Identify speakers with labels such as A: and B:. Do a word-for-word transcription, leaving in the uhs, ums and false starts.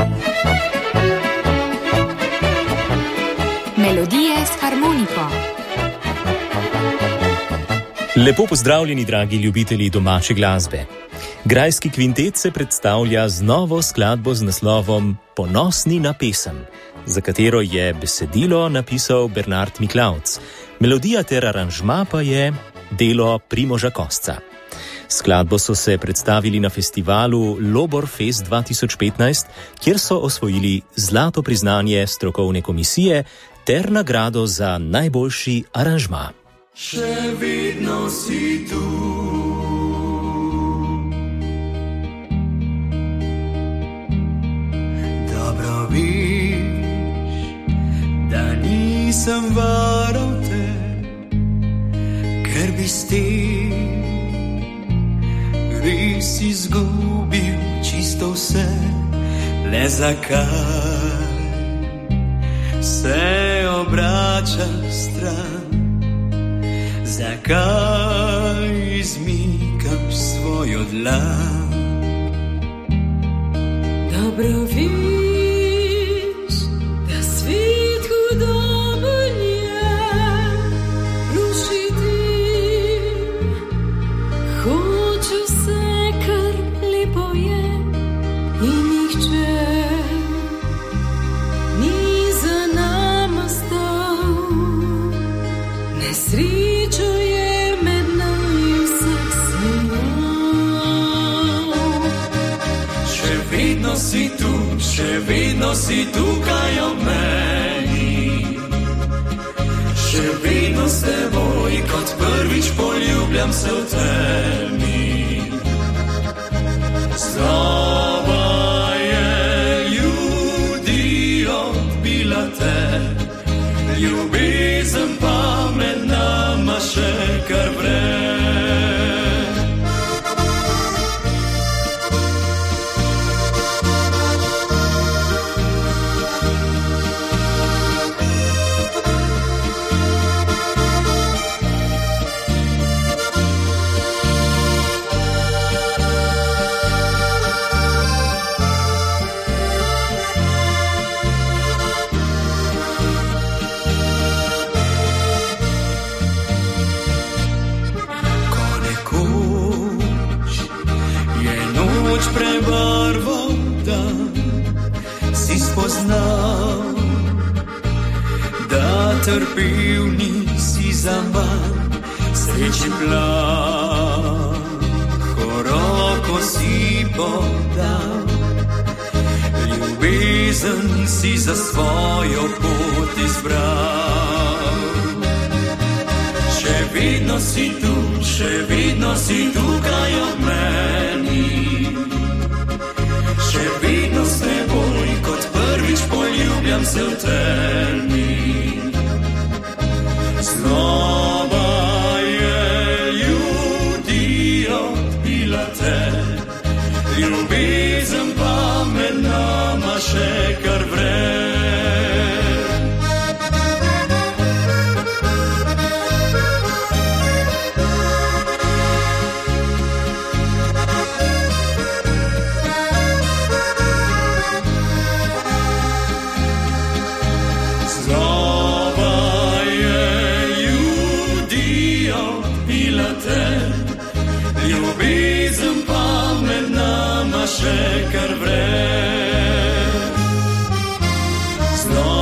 A: Melodije s harmoniko.
B: Lepo pozdravljeni, dragi ljubitelji domače glasbe. Grajski kvintet se predstavlja z novo skladbo z naslovom Ponosni na pesem, za katero je besedilo napisal Bernard Miklavc. Melodija ter aranžma pa je delo Primoža Kosca. Skladbo so se predstavili na festivalu Lobor Fest dva tisoč petnajst, kjer so osvojili zlato priznanje strokovne komisije ter nagrado za najboljši aranžma.
C: Še vedno si tu, dobro viš, da nisem varal te, ker bi ti res izgubil čisto vse. Le zakaj se obrača stran? Zakaj izmikam svojo dlan?
D: Dobro viš, da svet hudoben je, rušiti hoče vse, kar lepo je, in nihče ni za nama stal. Nesrečo je med nami vsak sejal.
C: Še vedno si tu, še vedno si tukaj ob meni. Še vedno s teboj, kot prvič poljubljam se v temi. Slova je ljudi odbila te, ljubezen pa med nama še kar vre. Prebarval dan, si spoznal, da trpel nisi za manj. Sreči plaho roko si podal, ljubezen si za svojo pot izbral. Še vedno si tu, še vedno si tukaj ob meni. Še vedno s teboj, kot prvič poljubljam se v temi. Znova je ljudi odbila te, ljubezen pa med nama še kar vre. Ljubezen pa med nama še kar vre. Znova